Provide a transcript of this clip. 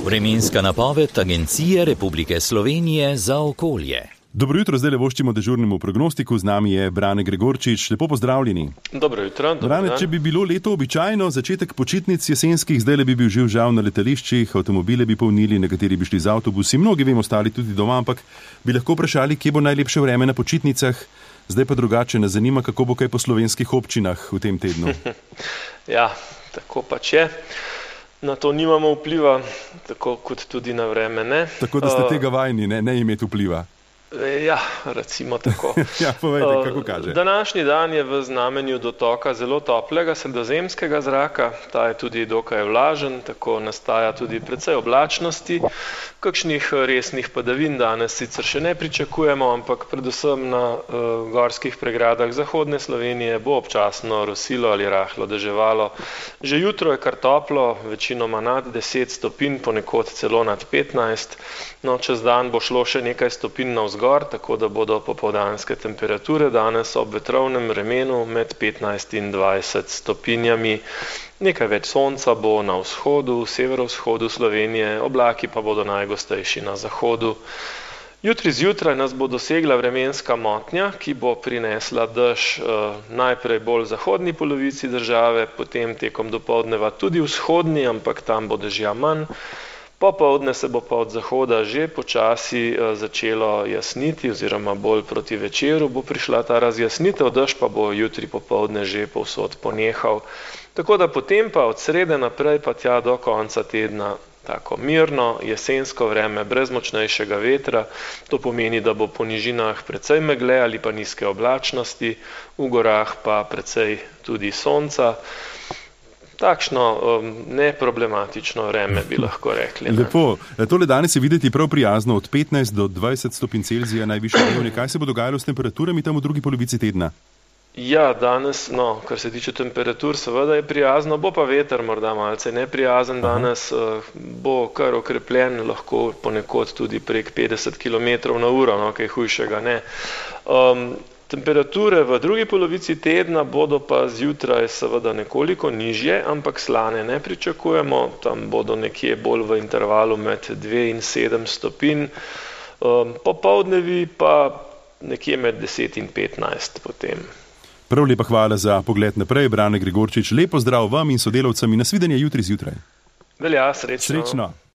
Vremenska napoved Agencije Republike Slovenije za okolje. Dobro jutro, zdaj le voščimo dežurnemu prognostiku, z nami je Brane Gregorčič. Lepo pozdravljeni. Dobro jutro. Brane, če bi bilo leto običajno, začetek počitnic jesenskih, zdaj le bi bil živ žal na letališčih, avtomobile bi polnili, nekateri bi šli z avtobusi, mnogi vemo ostali tudi doma, ampak bi lahko vprašali, kje bo najlepše vreme na počitnicah. Zdaj pa drugače, nas zanima, kako bo kaj po slovenskih občinah v tem tednu. Ja, tako pač je. Na to nimamo vpliva, tako kot tudi na vreme ne. Tako da ste tega vajni, ne imeti vpliva. Ja, recimo tako. Ja, povejte, kako kaže. Današnji dan je v znamenju dotoka zelo toplega sredozemskega zraka, ta je tudi dokaj vlažen, tako nastaja tudi precej oblačnosti. Kakšnih resnih padavin danes sicer še ne pričakujemo, ampak predvsem na gorskih pregradah zahodne Slovenije bo občasno rosilo ali rahlo deževalo. Že jutro je kar toplo, večinoma nad 10 stopinj, ponekod celo nad 15. No, čez dan bo šlo še nekaj stopinj navzgor, tako da bodo popoldanske temperature danes ob vetrovnem vremenu med 15 in 20 stopinjami. Nekaj več sonca bo na vzhodu, severovzhodu Slovenije, oblaki pa bodo najgostejši na zahodu. Jutri zjutraj nas bo dosegla vremenska motnja, ki bo prinesla dež najprej bolj zahodni polovici države, potem tekom dopoldneva tudi vzhodni, ampak tam bo dežja manj. Popoldne se bo pa od zahoda že počasi začelo jasniti oziroma bolj proti večeru bo prišla ta razjasnitev, dež pa bo jutri popoldne že povsod ponehal. Tako da potem pa od srede naprej pa tja do konca tedna tako mirno, jesensko vreme, brez močnejšega vetra. To pomeni, da bo po nižinah precej megle ali pa nizke oblačnosti, v gorah pa precej tudi sonca. Takšno neproblematično vreme bi lahko rekli. Lepo. Tole danes je videti prav prijazno, od 15 do 20 stopinj Celzija najvišje dnevne. Kaj se bo dogajalo s temperaturami tam v drugi polovici tedna? Ja, danes, kar se tiče temperatur, seveda je prijazno, bo pa veter morda malce neprijazen danes, bo kar okrepljen, lahko ponekod tudi prek 50 km na uro, kaj hujšega ne. Temperature v drugi polovici tedna bodo pa zjutraj seveda nekoliko nižje, ampak slane ne pričakujemo, tam bodo nekje bolj v intervalu med 2 in 7 stopinj, popoldnevi pa nekje med 10 in 15 potem. Prav lepa hvala za pogled naprej, Brane Gregorčič, lepo zdrav vam in sodelavcem in nasvidenje jutri zjutraj. Velja, srečno. Srečno.